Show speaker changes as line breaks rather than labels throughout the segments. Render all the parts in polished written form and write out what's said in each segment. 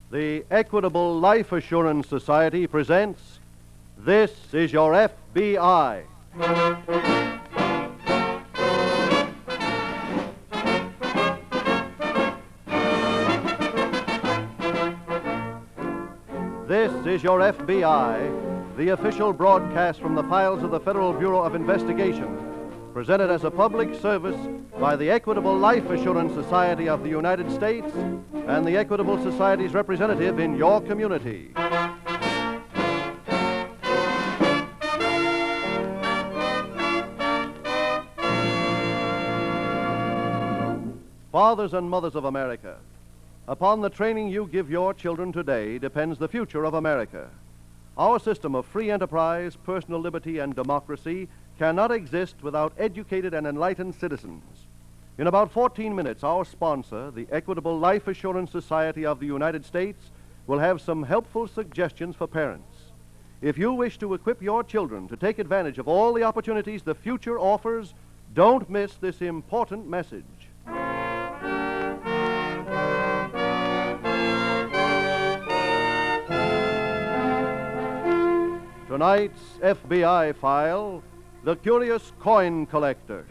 The Equitable Life Assurance Society presents This is Your FBI. This is Your FBI, the official broadcast from the files of the Federal Bureau of Investigation, presented as a public service by the Equitable Life Assurance Society of the United States and the Equitable Society's representative in your community. Fathers and mothers of America, upon the training you give your children today depends the future of America. Our system of free enterprise, personal liberty, and democracy cannot exist without educated and enlightened citizens. In about 14 minutes, our sponsor, the Equitable Life Assurance Society of the United States, will have some helpful suggestions for parents. If you wish to equip your children to take advantage of all the opportunities the future offers, don't miss this important message. Tonight's FBI file, The Curious Coin Collector.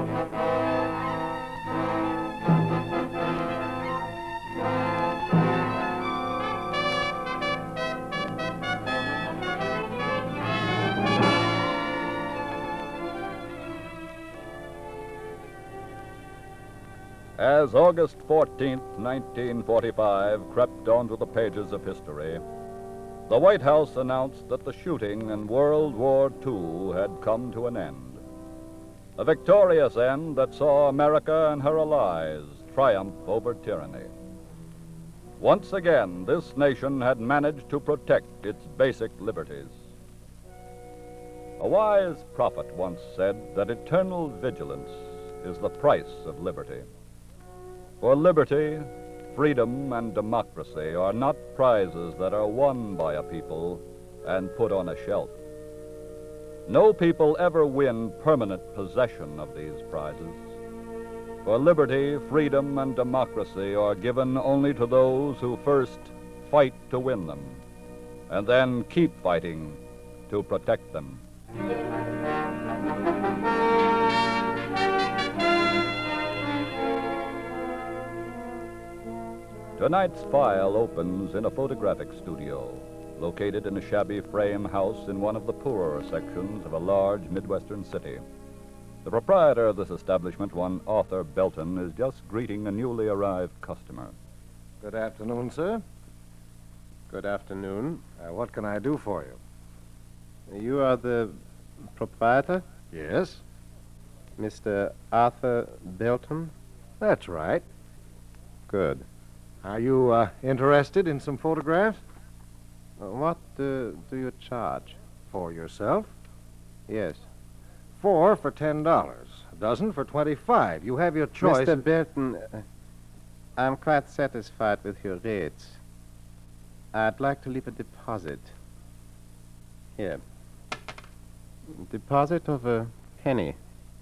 As August 14th, 1945 crept onto the pages of history, the White House announced that the shooting in World War II had come to an end. A victorious end that saw America and her allies triumph over tyranny. Once again, this nation had managed to protect its basic liberties. A wise prophet once said that eternal vigilance is the price of liberty. For liberty, freedom, and democracy are not prizes that are won by a people and put on a shelf. No people ever win permanent possession of these prizes. For liberty, freedom, and democracy are given only to those who first fight to win them, and then keep fighting to protect them. Tonight's file opens in a photographic studio located in a shabby frame house in one of the poorer sections of a large Midwestern city. The proprietor of this establishment, one Arthur Belton, is just greeting a newly arrived customer.
Good afternoon, sir.
Good afternoon.
What can I do for you?
You are the proprietor,
Yes,
Mr. Arthur Belton?
that's right.
Good.
Are you interested in some photographs?
What do you charge?
For yourself?
Yes.
4 for $10. A dozen for 25. You have your choice.
Mr. Belton, I'm quite satisfied with your rates. I'd like to leave a deposit. Here. Deposit of a penny.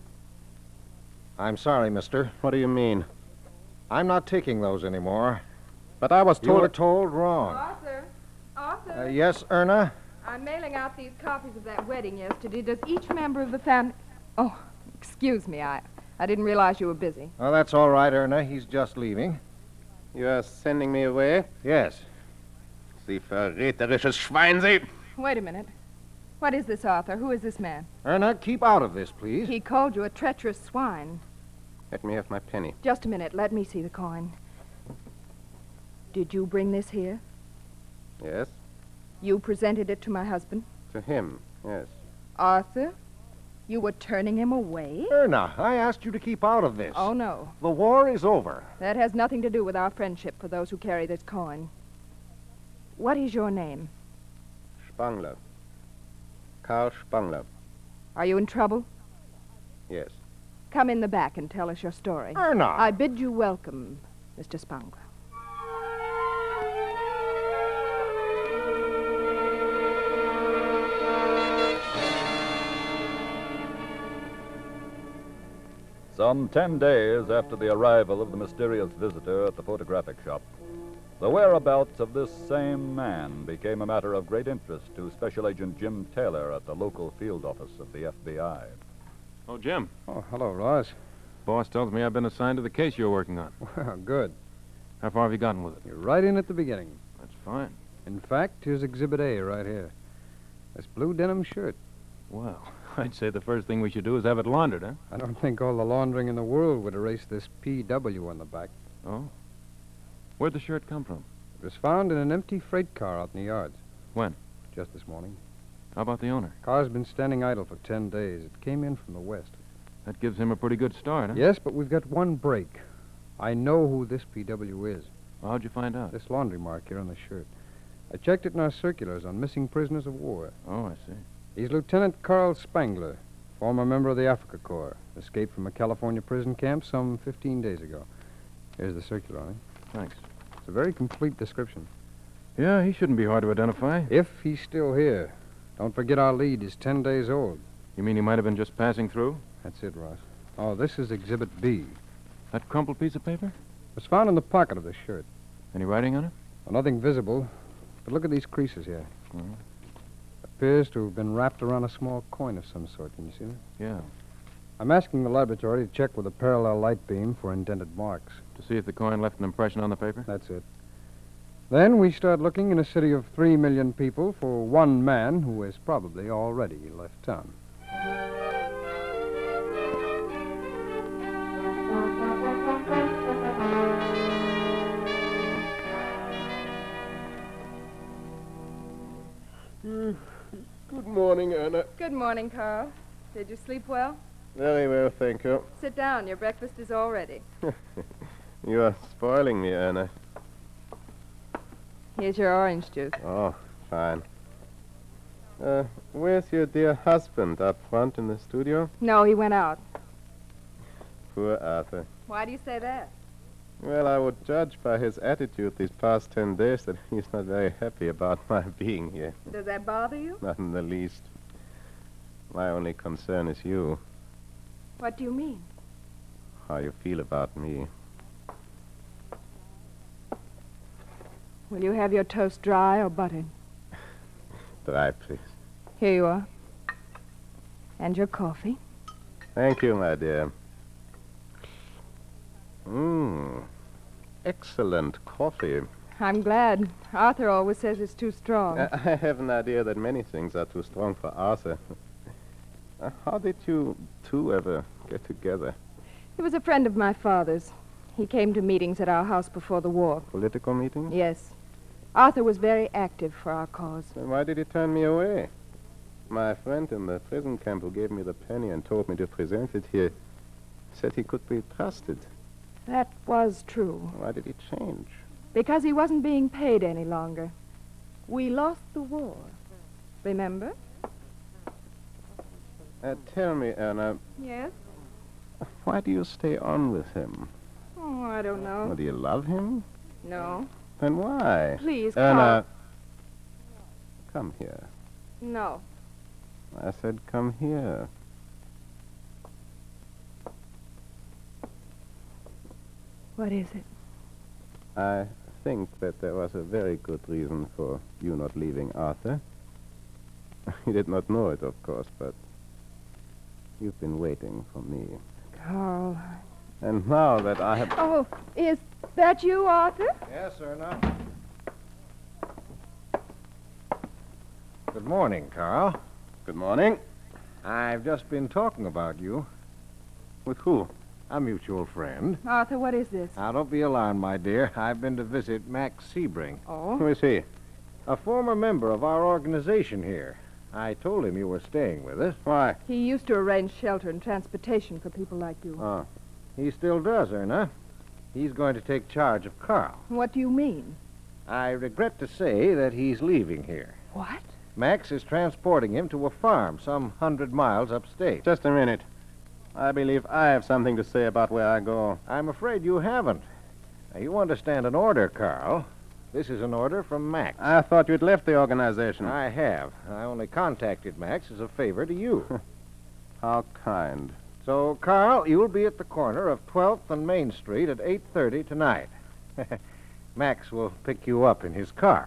I'm sorry, mister.
What do you mean?
I'm not taking those anymore.
But I was
You
told...
were told wrong.
Arthur,
Yes, Erna?
I'm mailing out these copies of that wedding yesterday. Does each member of the family... Oh, excuse me, I didn't realize you were busy.
Oh, that's all right, Erna. He's just leaving.
You are sending me away?
Yes.
Sie verräterisches Schwein, Sie!
Wait a minute. What is this, Arthur? Who is this man?
Erna, keep out of this, please.
He called you a treacherous swine.
Let me have my penny.
Just a minute. Let me see the coin. Did you bring this here?
Yes.
You presented it to my husband?
To him, yes.
Arthur, you were turning him away?
Erna, I asked you to keep out of this.
Oh, no.
The war is over.
That has nothing to do with our friendship for those who carry this coin. What is your name?
Spangler. Karl Spangler.
Are you in trouble?
Yes.
Come in the back and tell us your story.
Erna!
I bid you welcome, Mr. Spangler.
Some 10 days after the arrival of the mysterious visitor at the photographic shop, The whereabouts of this same man became a matter of great interest to Special Agent Jim Taylor at the local field office of the FBI.
Oh, Jim.
Oh, hello, Ross.
Boss tells me I've been assigned to the case you're working on.
Well, good.
How far have you gotten with it?
You're right in at the beginning.
That's fine.
In fact, here's Exhibit A right here. This blue denim shirt.
Well, I'd say the first thing we should do is have it laundered, huh?
I don't think all the laundering in the world would erase this PW on the back.
Oh? Where'd the shirt come from?
It was found in an empty freight car out in the yards.
When?
Just this morning.
How about the owner?
Car's been standing idle for 10 days. It came in from the west.
That gives him a pretty good start, huh?
Yes, but we've got one break. I know who this PW is.
Well, how'd you find out?
This laundry mark here on the shirt. I checked it in our circulars on missing prisoners of war.
Oh, I see.
He's Lieutenant Carl Spangler, former member of the Africa Corps. Escaped from a California prison camp some 15 days ago. Here's the circular on it.
Thanks.
It's a very complete description.
Yeah, he shouldn't be hard to identify.
If he's still here. Don't forget our lead is 10 days old.
You mean he might have been just passing through?
That's it, Ross. Oh, this is Exhibit B.
That crumpled piece of paper?
It was found in the pocket of the shirt.
Any writing on it?
Well, nothing visible, but look at these creases here.
Mhm.
Appears to have been wrapped around a small coin of some sort. Can you see that?
Yeah.
I'm asking the laboratory to check with a parallel light beam for indented marks.
To see if the coin left an impression on the paper?
That's it. Then we start looking in a city of 3 million people for one man who has probably already left town.
Good morning, Anna.
Good morning, Carl. Did you sleep well?
Very well, thank you.
Sit down. Your breakfast is all ready.
You are spoiling me, Anna.
Here's your orange juice.
Oh, fine. Where's your dear husband? Up front in the studio?
No, he went out.
Poor Arthur.
Why do you say that?
Well, I would judge by his attitude these past 10 days that he's not very happy about my being here.
Does that bother you?
Not in the least. My only concern is you.
What do you mean?
How you feel about me.
Will you have your toast dry or buttered?
Dry, please.
Here you are. And your coffee.
Thank you, my dear. Excellent coffee.
I'm glad. Arthur always says it's too strong.
I have an idea that many things are too strong for Arthur. How did you two ever get together?
He was a friend of my father's. He came to meetings at our house before the war.
Political meeting?
Yes. Arthur was very active for our cause.
Then why did he turn me away? My friend in the prison camp who gave me the penny and told me to present it here said he could be trusted.
That was true.
Why did he change?
Because he wasn't being paid any longer. We lost the war. Remember?
Tell me, Anna,
Yes?
why do you stay on with him?
Oh, I don't know.
Well, do you love him?
No.
Then why?
Please,
Anna, come here.
No.
I said come here.
What is it?
I think that there was a very good reason for you not leaving Arthur. You did not know it, of course, but you've been waiting for me.
Carl.
And now that I have...
Oh, is that you, Arthur?
Yes, sir, now. Good morning, Carl.
Good morning.
I've just been talking about you.
With who?
A mutual friend.
Arthur, what is this?
Now, don't be alarmed, my dear. I've been to visit Max Sebring,
Oh?
Who is he?
a former member of our organization here. I told him you were staying with us.
Why?
He used to arrange shelter and transportation for people like you.
Oh.
He still does, Erna. He's going to take charge of Carl.
What do you mean?
I regret to say that he's leaving here.
What?
Max is transporting him to a farm some 100 miles upstate.
Just a minute. I believe I have something to say about where I go.
I'm afraid you haven't. Now, you understand an order, Carl. This is an order from Max.
I thought you'd left the organization.
I have. I only contacted Max as a favor to you.
How kind.
So, Carl, you'll be at the corner of 12th and Main Street at 8:30 tonight.
Max will pick you up in his car.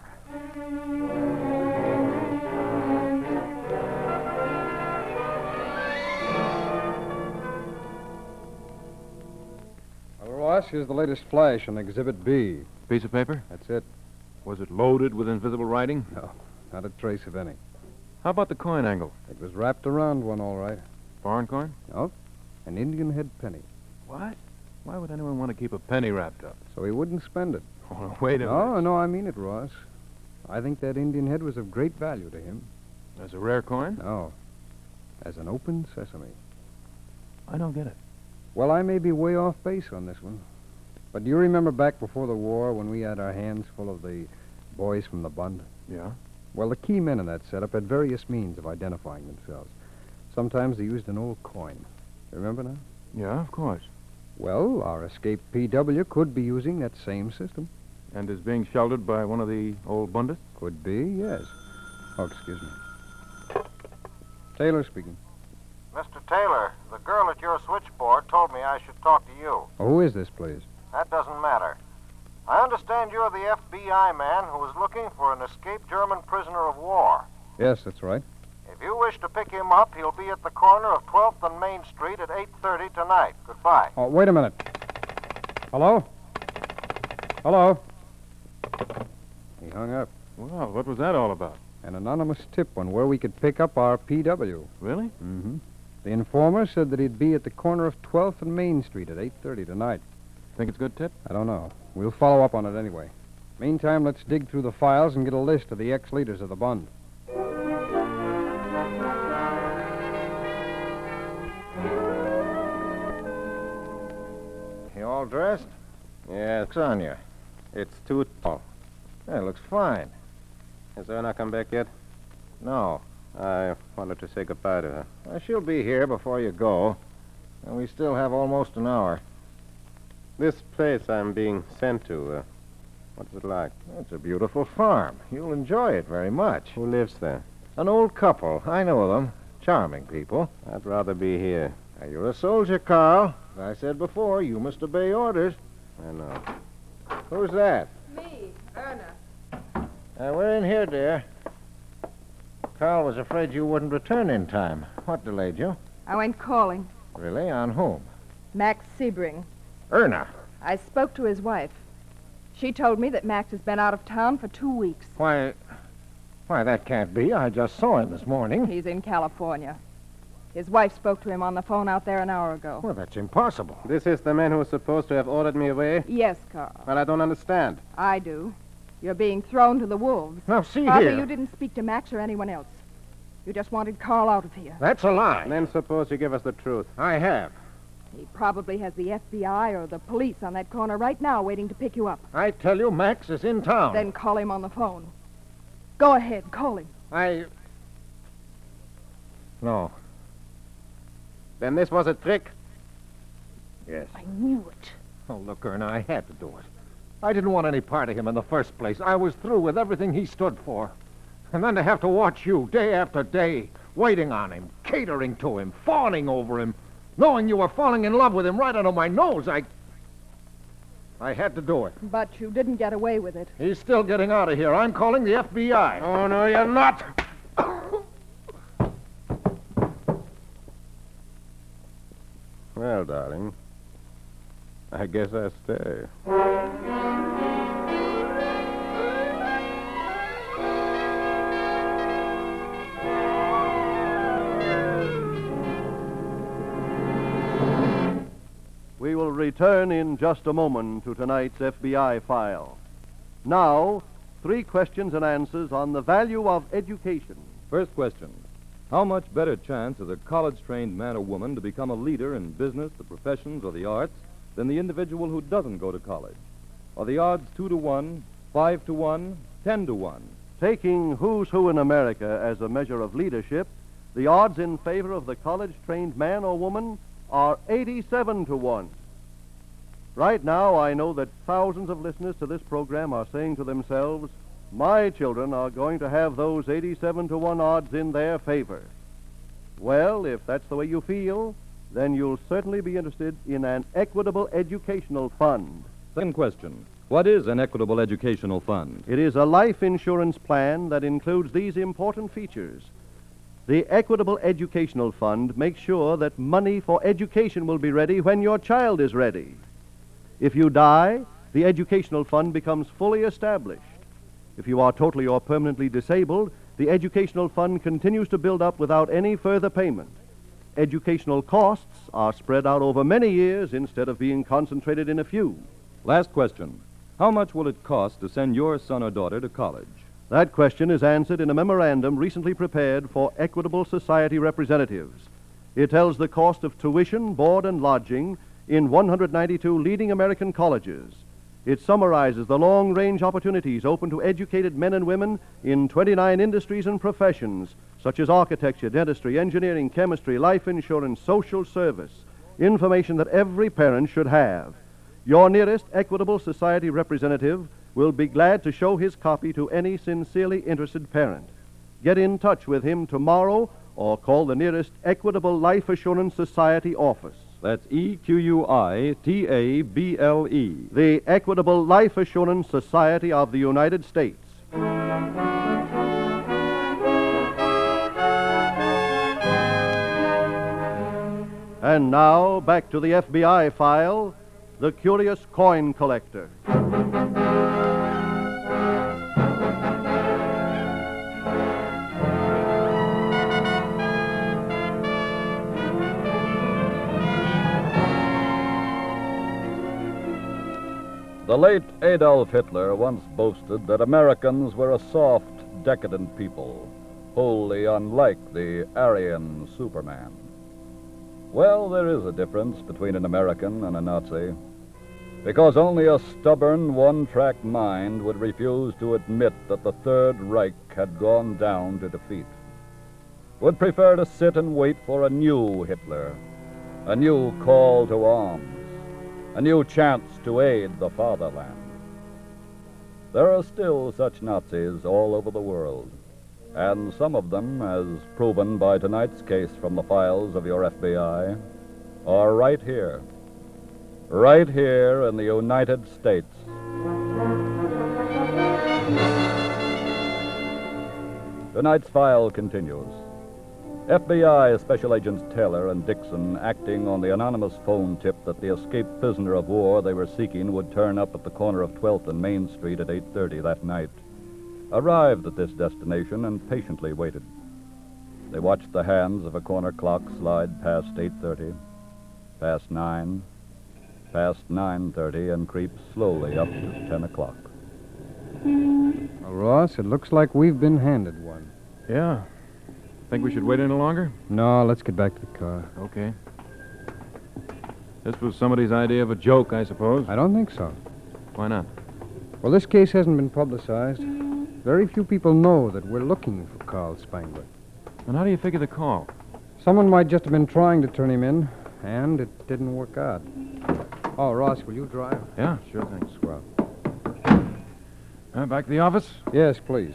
Well, Ross, here's the latest flash on Exhibit B.
Piece of paper?
That's it.
Was it loaded with invisible writing?
No, not a trace of any.
How about the coin angle?
It was wrapped around one, all right.
Foreign coin?
Nope. An Indian head penny.
What? Why would anyone want to keep a penny wrapped up?
So he wouldn't spend it.
Oh, no, wait a minute.
No, I mean it, Ross. I think that Indian head was of great value to him.
As a rare coin?
No. As an open sesame.
I don't get it.
Well, I may be way off base on this one. But do you remember back before the war when we had our hands full of the boys from the Bund?
Yeah?
Well, the key men in that setup had various means of identifying themselves. Sometimes they used an old coin. Remember now?
Yeah, of course.
Well, our escaped PW could be using that same system.
And is being sheltered by one of the old Bundists?
Could be, yes. Oh, excuse me. Taylor speaking.
Mr. Taylor, the girl at your switchboard told me I should talk to you.
Oh, who is this, please?
That doesn't matter. I understand you're the FBI man who is looking for an escaped German prisoner of war.
Yes, that's right.
If you wish to pick him up, he'll be at the corner of 12th and Main Street at 8:30 tonight. Goodbye.
Oh, wait a minute. Hello? Hello? He hung up.
Well, what was that all about?
An anonymous tip on where we could pick up our PW.
Really?
Mm-hmm. The informer said that he'd be at the corner of 12th and Main Street at 8:30 tonight.
Think it's a good tip?
I don't know. We'll follow up on it anyway. Meantime, let's dig through the files and get a list of the ex-leaders of the Bund.
You all dressed?
Yes,
What's on you?
it's too tall.
Yeah, it looks fine.
Has Erna come back yet?
No.
I wanted to say goodbye to her.
Well, she'll be here before you go. And we still have almost an hour.
This place I'm being sent to, what's it like?
It's a beautiful farm. You'll enjoy it very much.
Who lives there?
An old couple. I know them. Charming people.
I'd rather be here.
Now, you're a soldier, Carl. As I said before, you must obey orders.
I know.
Who's that?
Me, Erna.
We're in here, dear. Carl was afraid you wouldn't return in time. What delayed you?
I went calling.
Really? On whom?
Max Sebring.
Erna.
I spoke to his wife. She told me that Max has been out of town for 2 weeks.
Why, that can't be. I just saw him this morning.
He's in California. His wife spoke to him on the phone out there an hour ago.
Well, that's impossible.
This is the man who was supposed to have ordered me away?
Yes, Carl.
Well, I don't understand.
I do. You're being thrown to the wolves.
Now, see
Father,
here.
you didn't speak to Max or anyone else. You just wanted Carl out of here.
That's a lie.
And then suppose you give us the truth.
I have.
He probably has the FBI or the police on that corner right now waiting to pick you up.
I tell you, Max is in town.
Then call him on the phone. Go ahead, call him.
No.
Then this was a trick?
Yes.
I knew it.
Oh, look, Erna, I had to do it. I didn't want any part of him in the first place. I was through with everything he stood for. And then to have to watch you day after day, waiting on him, catering to him, fawning over him, knowing you were falling in love with him right under my nose, I had to do it.
But you didn't get away with it.
He's still getting out of here. I'm calling the FBI.
Oh, no, you're not. Well, darling, I guess I stay.
We will return in just a moment to tonight's FBI file. Now, 3 questions and answers on the value of education.
First question. How much better chance has a college-trained man or woman to become a leader in business, the professions, or the arts than the individual who doesn't go to college? Are the odds 2 to 1, 5 to 1, 10 to 1?
Taking who's who in America as a measure of leadership, the odds in favor of the college-trained man or woman are 87 to 1. Right now, I know that thousands of listeners to this program are saying to themselves, my children are going to have those 87 to 1 odds in their favor. Well, if that's the way you feel, then you'll certainly be interested in an equitable educational fund.
Second question. What is an equitable educational fund?
It is a life insurance plan that includes these important features. The Equitable Educational Fund makes sure that money for education will be ready when your child is ready. If you die, the educational fund becomes fully established. If you are totally or permanently disabled, the educational fund continues to build up without any further payment. Educational costs are spread out over many years instead of being concentrated in a few.
Last question. How much will it cost to send your son or daughter to college?
That question is answered in a memorandum recently prepared for Equitable Society representatives. It tells the cost of tuition, board, and lodging in 192 leading American colleges. It summarizes the long-range opportunities open to educated men and women in 29 industries and professions, such as architecture, dentistry, engineering, chemistry, life insurance, social service, information that every parent should have. Your nearest Equitable Society representative will be glad to show his copy to any sincerely interested parent. Get in touch with him tomorrow or call the nearest Equitable Life Assurance Society office.
That's EQUITABLE.
The Equitable Life Assurance Society of the United States. And now, back to the FBI file, The Curious Coin Collector.
The late Adolf Hitler once boasted that Americans were a soft, decadent people, wholly unlike the Aryan Superman. Well, there is a difference between an American and a Nazi, because only a stubborn, one-track mind would refuse to admit that the Third Reich had gone down to defeat, would prefer to sit and wait for a new Hitler, a new call to arms, a new chance to aid the fatherland. There are still such Nazis all over the world, and some of them, as proven by tonight's case from the files of your FBI, are right here in the United States. Tonight's file continues. FBI Special Agents Taylor and Dixon, acting on the anonymous phone tip that the escaped prisoner of war they were seeking would turn up at the corner of 12th and Main Street at 8:30 that night, arrived at this destination and patiently waited. They watched the hands of a corner clock slide past 8:30, past 9, past 9:30, and creep slowly up to 10 o'clock.
Well, Ross, it looks like we've been handed one.
Yeah. Think we should wait any longer?
No, let's get back to the car.
Okay. This was somebody's idea of a joke, I suppose.
I don't think so.
Why not?
Well, this case hasn't been publicized. Very few people know that we're looking for Carl Spangler.
And how do you figure the call?
Someone might just have been trying to turn him in, and it didn't work out. Oh, Ross, will you drive?
Yeah, sure thing.
Swell.
Back to the office?
Yes, please.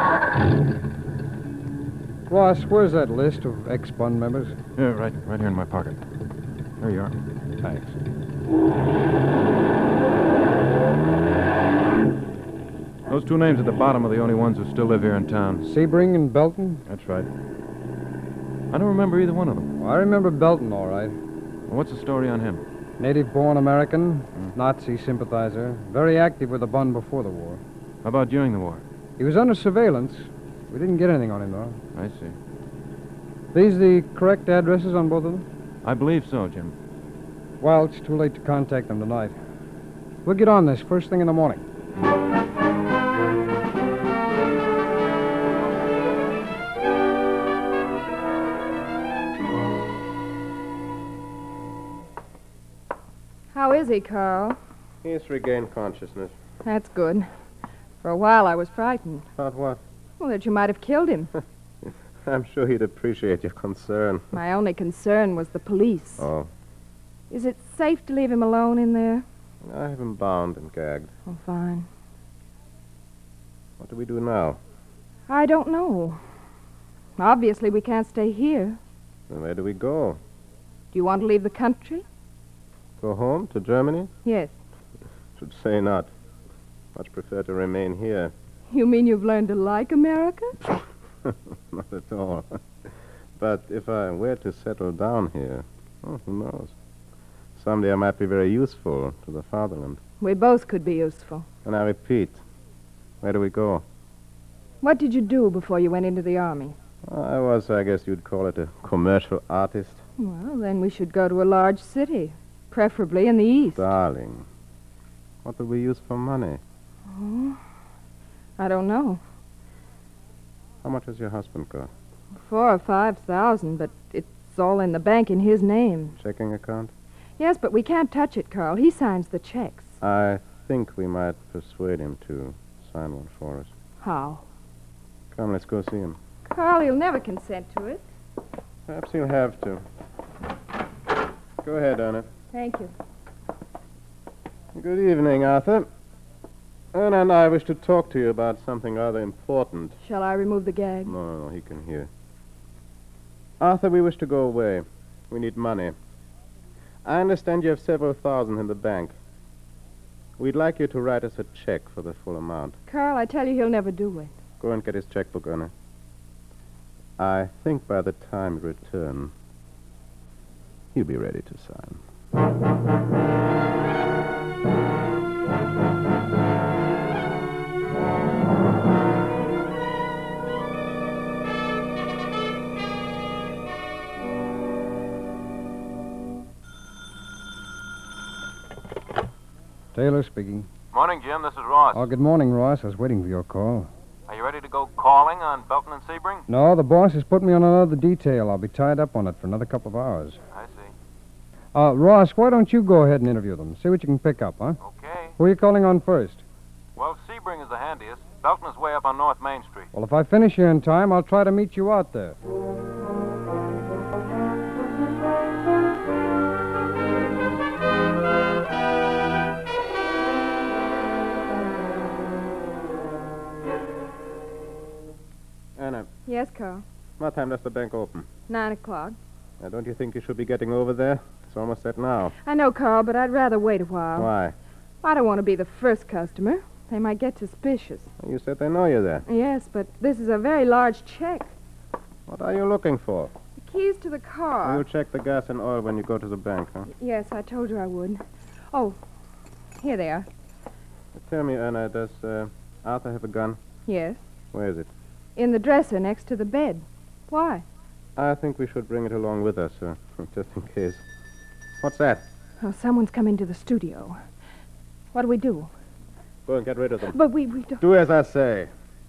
Ross, where's that list of ex-Bund members?
Yeah, right here in my pocket. There you are.
Thanks.
Those two names at the bottom are the only ones who still live here in town.
Sebring and Belton?
That's right. I don't remember either one of them.
Well, I remember Belton, all right.
Well, what's the story on him?
Native-born American, Nazi sympathizer, very active with the Bund before the war.
How about during the war?
He was under surveillance. We didn't get anything on him, though.
I see.
These the correct addresses on both of them?
I believe so, Jim.
Well, it's too late to contact them tonight. We'll get on this first thing in the morning.
How is he, Carl?
He's regained consciousness.
That's good. For a while I was frightened.
About what?
Well, that you might have killed him.
I'm sure he'd appreciate your concern.
My only concern was the police.
Oh.
Is it safe to leave him alone in there?
I have him bound and gagged.
Oh, fine.
What do we do now?
I don't know. Obviously, we can't stay here.
Then where do we go?
Do you want to leave the country?
Go home to Germany?
Yes.
Should say not. Much prefer to remain here.
You mean you've learned to like America?
Not at all. But if I were to settle down here, oh, who knows? Someday I might be very useful to the fatherland.
We both could be useful.
And I repeat, where do we go?
What did you do before you went into the army?
I was, I guess you'd call it, a commercial artist.
Well, then we should go to a large city, preferably in the east.
Darling, what do we use for money?
Oh, I don't know.
How much has your husband got?
4,000 or 5,000, but it's all in the bank in his name.
Checking account?
Yes, but we can't touch it, Carl. He signs the checks.
I think we might persuade him to sign one for us.
How?
Come, let's go see him.
Carl, he'll never consent to it.
Perhaps he'll have to. Go ahead, Anna.
Thank you.
Good evening, Arthur. Anna and I wish to talk to you about something rather important.
Shall I remove the gag?
No, he can hear. Arthur, we wish to go away. We need money. I understand you have several thousand in the bank. We'd like you to write us a check for the full amount.
Carl, I tell you, he'll never do it.
Go and get his checkbook, Anna. I think by the time you return, he'll be ready to sign.
Taylor speaking.
Morning, Jim. This is Ross.
Oh, good morning, Ross. I was waiting for your call.
Are you ready to go calling on Belton and Sebring?
No, the boss has put me on another detail. I'll be tied up on it for another couple of hours.
I see.
Ross, why don't you go ahead and interview them? See what you can pick up, huh?
Okay.
Who are you calling on first?
Well, Sebring is the handiest. Belton is way up on North Main Street.
Well, if I finish here in time, I'll try to meet you out there.
Anna,
Yes, Carl.
what time does the bank open?
9 o'clock.
Now, don't you think you should be getting over there? It's almost set now.
I know, Carl, but I'd rather wait a while.
Why?
I don't want to be the first customer. They might get suspicious.
You said they know you're there.
Yes, but this is a very large check.
What are you looking for?
The keys to the car.
You'll check the gas and oil when you go to the bank, huh?
Yes, I told you I would. Oh, here they are.
Tell me, Anna, does Arthur have a gun?
Yes.
Where is it?
In the dresser next to the bed. Why?
I think we should bring it along with us, just in case. What's that?
Oh, someone's come into the studio. What do we do?
Go and get rid of them.
But we don't...
Do as I say.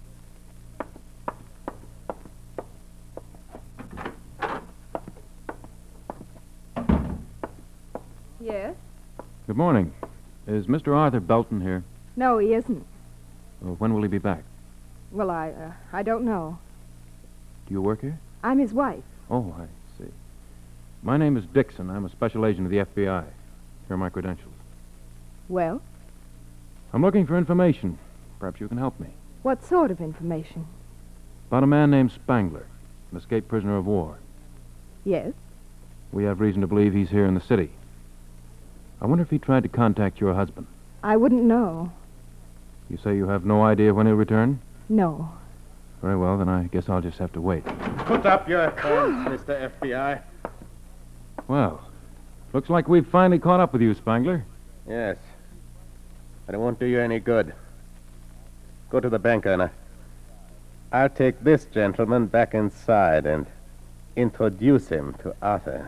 Yes?
Good morning. Is Mr. Arthur Belton here?
No, he isn't.
When will he be back?
Well, I don't know.
Do you work here?
I'm his wife.
Oh, I see. My name is Dixon. I'm a special agent of the FBI. Here are my credentials.
Well,
I'm looking for information. Perhaps you can help me.
what sort of information?
About a man named Spangler, an escaped prisoner of war.
Yes?
We have reason to believe he's here in the city. I wonder if he tried to contact your husband.
I wouldn't know.
You say you have no idea when he'll return?
No.
Very well, then I guess I'll just have to wait.
Put up your hands, Mr. FBI.
Well, looks like we've finally caught up with you, Spangler.
Yes. But it won't do you any good. Go to the bank, Anna. I'll take this gentleman back inside and introduce him to Arthur.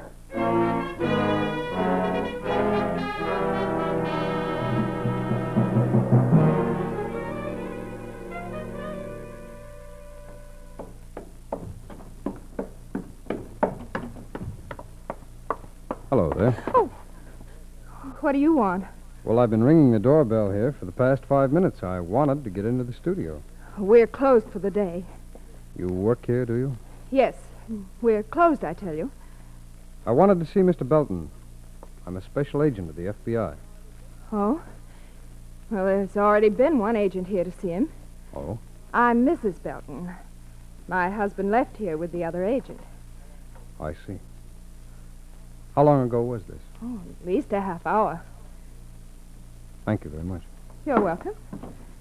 Hello there.
Oh. What do you want?
Well, I've been ringing the doorbell here for the past 5 minutes. I wanted to get into the studio.
We're closed for the day.
You work here, do you?
Yes, we're closed, I tell you.
I wanted to see Mr. Belton. I'm a special agent of the FBI.
Oh? Well, there's already been one agent here to see him.
Oh?
I'm Mrs. Belton. My husband left here with the other agent.
I see. How long ago was this?
Oh, at least a half hour.
Thank you very much.
You're welcome.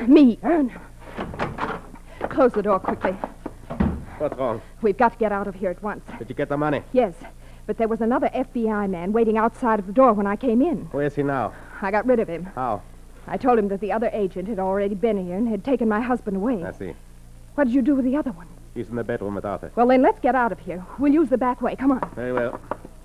Me, Erna. Close the door quickly.
What's wrong?
We've got to get out of here at once.
Did you get the money?
Yes, but there was another FBI man waiting outside of the door when I came in.
Where is he now?
I got rid of him.
How?
I told him that the other agent had already been here and had taken my husband away.
I see.
What did you do with the other one?
He's in the bedroom with Arthur.
Well, then let's get out of here. We'll use the back way. Come on.
Very well.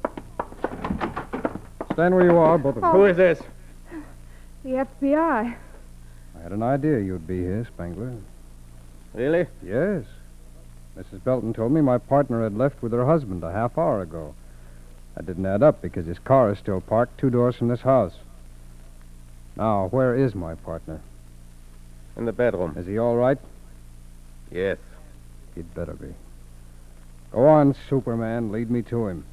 Stand where you are, both of you.
Who is this?
The FBI.
I had an idea you'd be here, Spangler.
Really?
Yes. Mrs. Belton told me my partner had left with her husband a half hour ago. That didn't add up because his car is still parked 2 doors from this house. Now, where is my partner?
In the bedroom.
Is he all right?
Yes.
He'd better be. Go on, Superman. Lead me to him.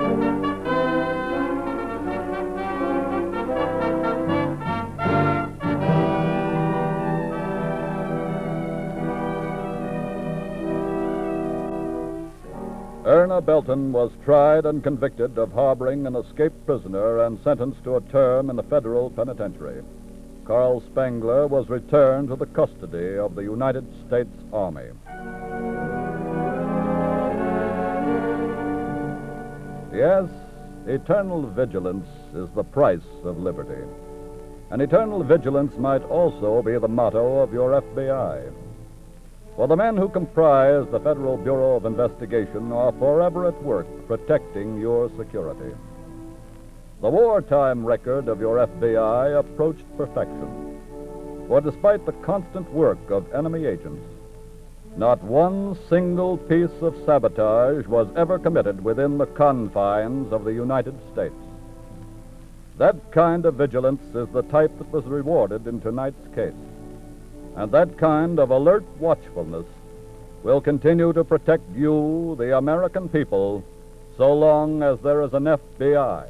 Erna Belton was tried and convicted of harboring an escaped prisoner and sentenced to a term in the federal penitentiary. Carl Spangler was returned to the custody of the United States Army. Yes, eternal vigilance is the price of liberty. And eternal vigilance might also be the motto of your FBI. For the men who comprise the Federal Bureau of Investigation are forever at work protecting your security. The wartime record of your FBI approached perfection. For despite the constant work of enemy agents, not one single piece of sabotage was ever committed within the confines of the United States. That kind of vigilance is the type that was rewarded in tonight's case. And that kind of alert watchfulness will continue to protect you, the American people, so long as there is an FBI.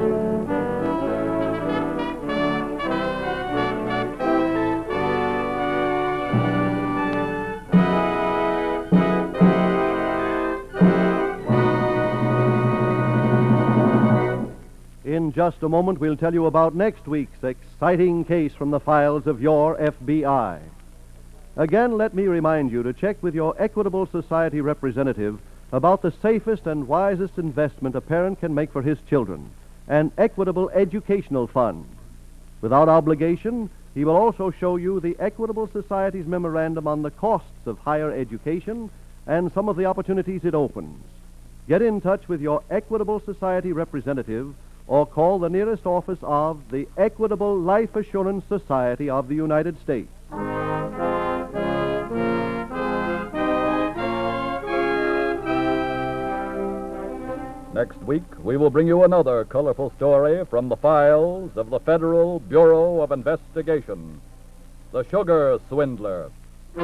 In just a moment, we'll tell you about next week's exciting case from the files of your FBI. Again, let me remind you to check with your Equitable Society representative about the safest and wisest investment a parent can make for his children, an Equitable Educational Fund. Without obligation, he will also show you the Equitable Society's memorandum on the costs of higher education and some of the opportunities it opens. Get in touch with your Equitable Society representative or call the nearest office of the Equitable Life Assurance Society of the United States.
Next week, we will bring you another colorful story from the files of the Federal Bureau of Investigation, The Sugar Swindler.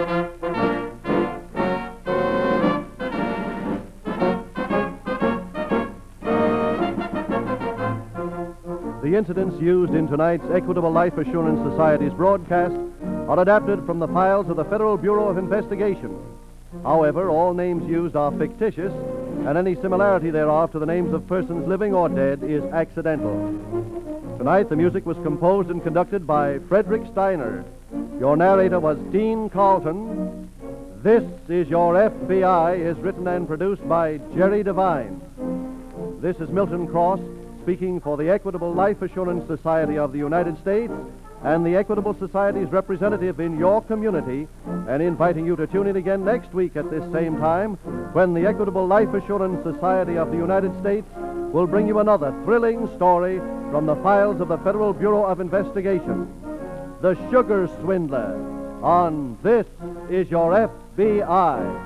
The incidents used in tonight's Equitable Life Assurance Society's broadcast are adapted from the files of the Federal Bureau of Investigation. However, all names used are fictitious, and any similarity thereof to the names of persons living or dead is accidental. Tonight, the music was composed and conducted by Frederick Steiner. Your narrator was Dean Carlton. This Is Your FBI is written and produced by Jerry Devine. This is Milton Cross, speaking for the Equitable Life Assurance Society of the United States and the Equitable Society's representative in your community, and inviting you to tune in again next week at this same time when the Equitable Life Assurance Society of the United States will bring you another thrilling story from the files of the Federal Bureau of Investigation, The Sugar Swindler, on This Is Your FBI.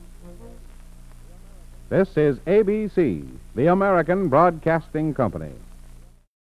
This is ABC, the American Broadcasting Company.